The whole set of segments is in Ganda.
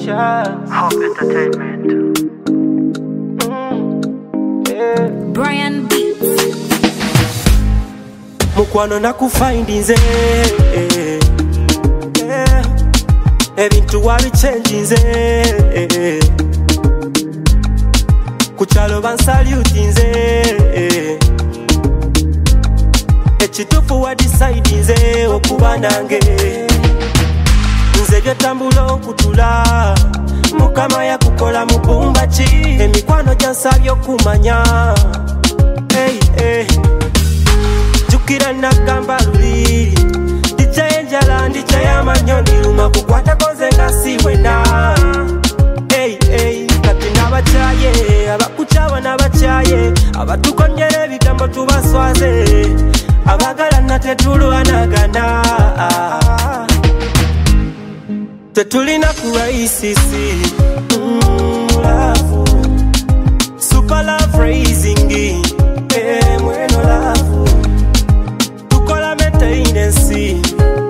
Hope Entertainment. Brian Beats. Mukwano nakufind nze ebintu wabichange nze kuchalo bansalute nze ekitufu wa decide nze okuba nange nze byotambula okutula mukama yakukola mubumba ki emikwano gyansabye okumanya jukira nagamba luli ndicaye enjala ndicaye amanyoni luma kukwata koze nga siwena kati n'abakyaye abakucawa n'abakyaye abatukonyera ebigambo tubaswaze abagala na tetulwanagana tetulina kuraisisi love super love raising mweno love tukola maintenance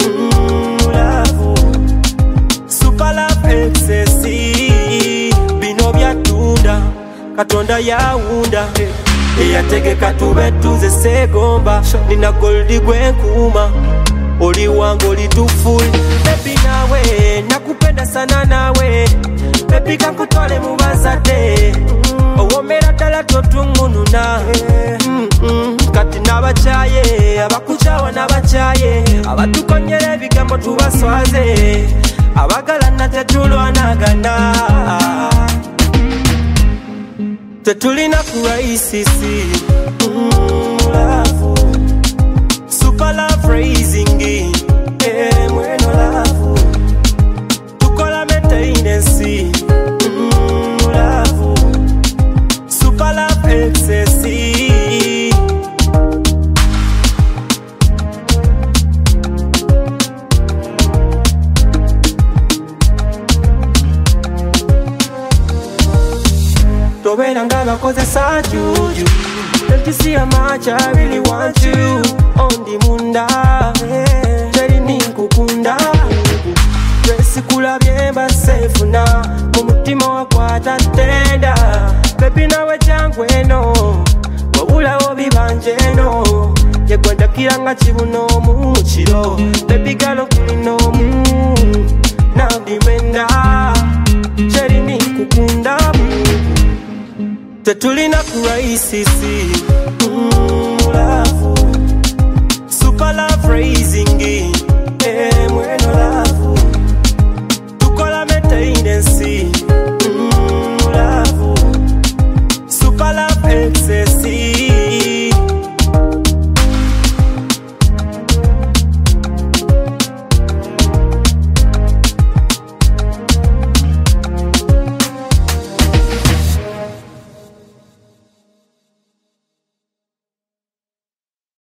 love super love excess bino byatunda katonda yaunda eyategeka tube tuze segomba nina goldi gwenkuma oli wangu oli tufuli baby nawe nakupenda sana nawe baby kakutwale mubazade owomera ddala totungununa kati n'abakyaye abakucawa n'abakyaye abatukonyera ebigambo tubaswaze abagala na tetulwanagana tetulina kuraisisi love super love raising mweno love tukola maintenance love super love excess tobera nga bakozesa juju. Don't you see how much I really want you on the munda teri ninkukunda twesi kulabye basefuna mu mutima wakwata tenda baby nawe jangwe eno wabulawo bibanje eno yegwendakira nga kibuno mu kiro baby galo kulinomu nandimenda teri ninkukunda tetulina kuraisisi